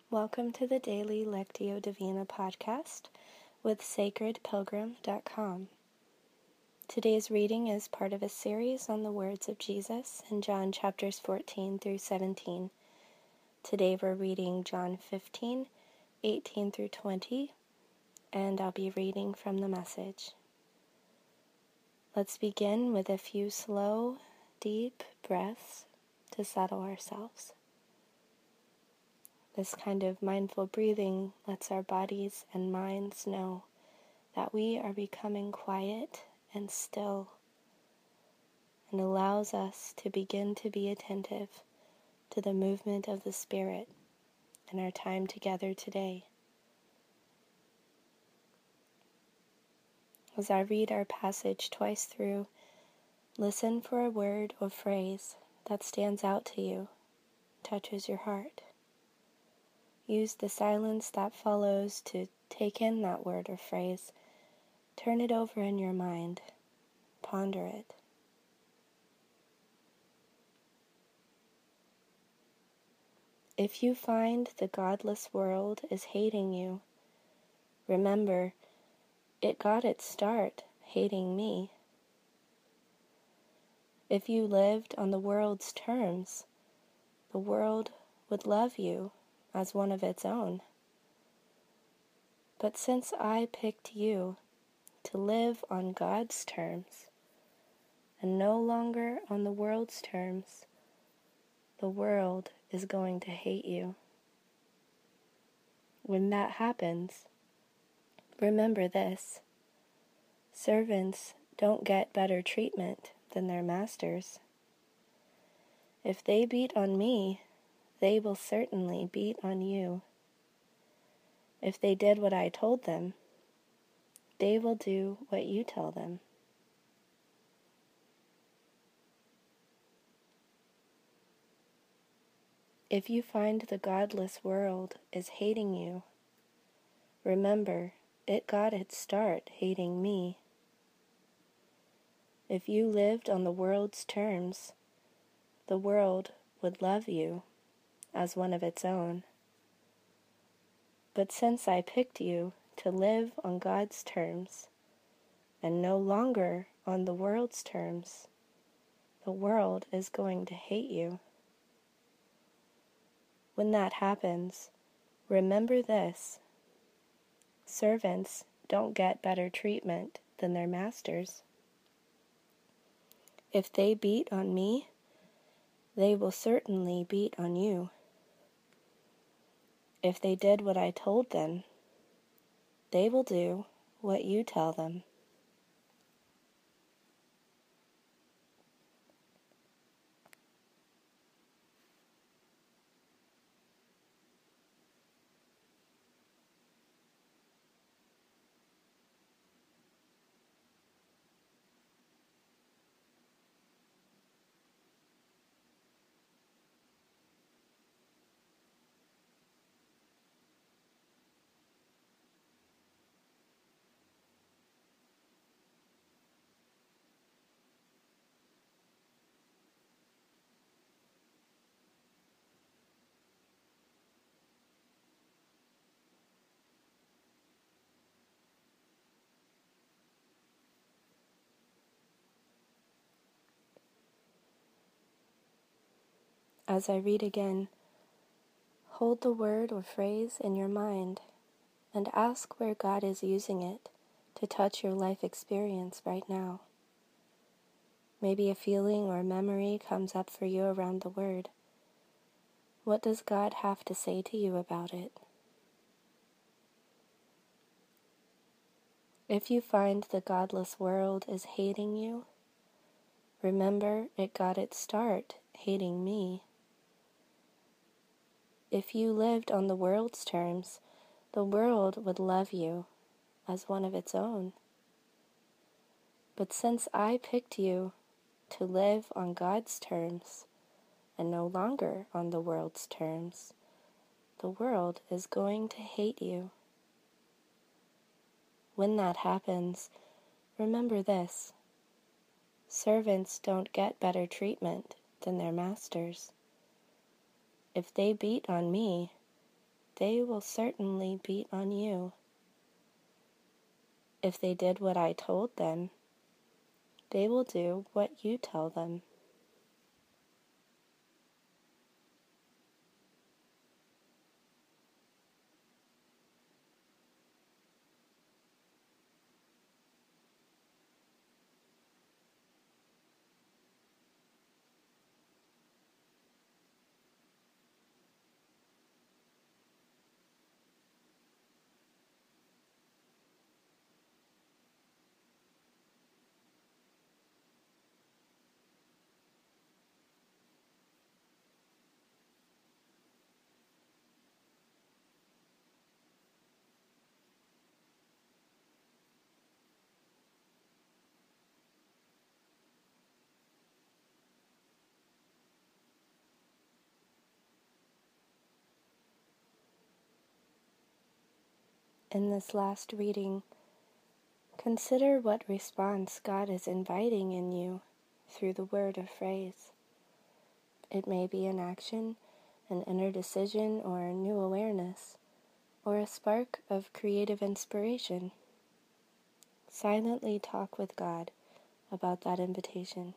Welcome to the Daily Lectio Divina podcast with sacredpilgrim.com. Today's reading is part of a series on the words of Jesus in John chapters 14 through 17. Today we're reading John 15, 18 through 20, and I'll be reading from the Message. Let's begin with a few slow, deep breaths to settle ourselves. This kind of mindful breathing lets our bodies and minds know that we are becoming quiet and still, and allows us to begin to be attentive to the movement of the Spirit in our time together today. As I read our passage twice through, listen for a word or phrase that stands out to you, touches your heart. Use the silence that follows to take in that word or phrase. Turn it over in your mind. Ponder it. If you find the godless world is hating you, remember, it got its start hating me. If you lived on the world's terms, the world would love you as one of its own. But since I picked you to live on God's terms, and no longer on the world's terms, the world is going to hate you. When that happens, remember this: servants don't get better treatment than their masters. If they beat on me, they will certainly beat on you. If they did what I told them, they will do what you tell them. If you find the godless world is hating you, remember, it got its start hating me. If you lived on the world's terms, the world would love you as one of its own. But since I picked you to live on God's terms, and no longer on the world's terms, the world is going to hate you. When that happens, remember this: servants don't get better treatment than their masters. If they beat on me, they will certainly beat on you. If they did what I told them, they will do what you tell them. As I read again, hold the word or phrase in your mind and ask where God is using it to touch your life experience right now. Maybe a feeling or memory comes up for you around the word. What does God have to say to you about it? If you find the godless world is hating you, remember, it got its start hating me. If you lived on the world's terms, the world would love you as one of its own. But since I picked you to live on God's terms, and no longer on the world's terms, the world is going to hate you. When that happens, remember this: servants don't get better treatment than their masters. If they beat on me, they will certainly beat on you. If they did what I told them, they will do what you tell them. In this last reading, consider what response God is inviting in you through the word or phrase. It may be an action, an inner decision, or a new awareness, or a spark of creative inspiration. Silently talk with God about that invitation.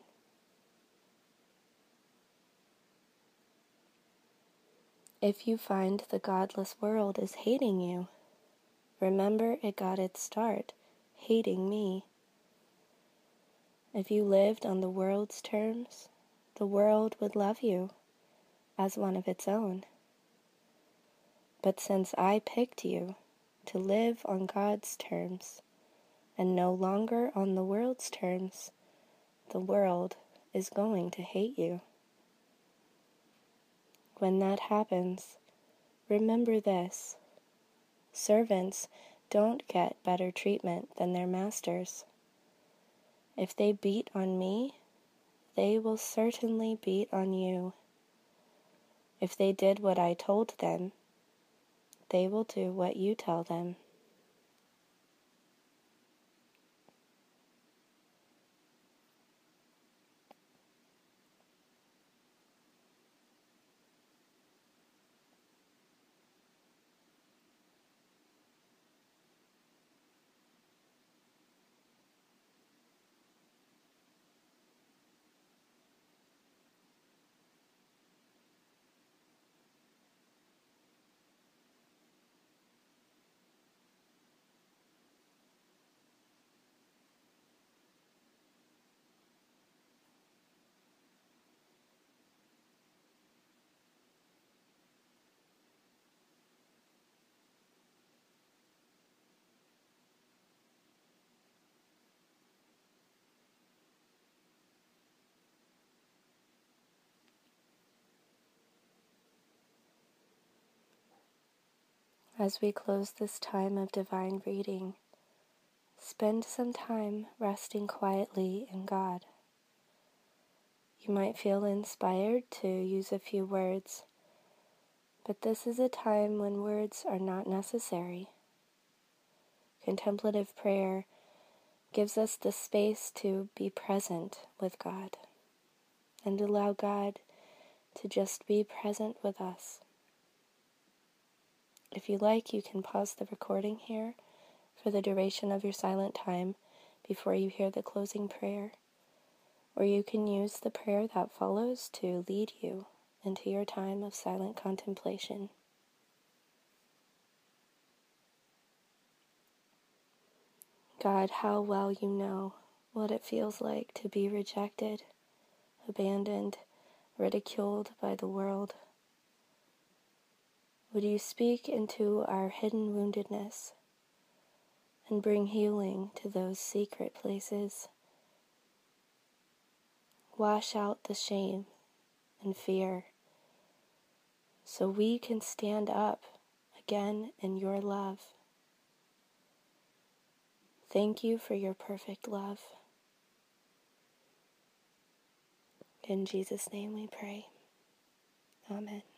If you find the godless world is hating you, remember it got its start hating me. If you lived on the world's terms, the world would love you as one of its own. But since I picked you to live on God's terms and no longer on the world's terms, the world is going to hate you. When that happens, remember this: servants don't get better treatment than their masters. If they beat on me, they will certainly beat on you. If they did what I told them, they will do what you tell them. As we close this time of divine reading, spend some time resting quietly in God. You might feel inspired to use a few words, but this is a time when words are not necessary. Contemplative prayer gives us the space to be present with God and allow God to just be present with us. If you like, you can pause the recording here for the duration of your silent time before you hear the closing prayer, or you can use the prayer that follows to lead you into your time of silent contemplation. God, how well you know what it feels like to be rejected, abandoned, ridiculed by the world. Would you speak into our hidden woundedness and bring healing to those secret places? Wash out the shame and fear so we can stand up again in your love. Thank you for your perfect love. In Jesus' name we pray. Amen.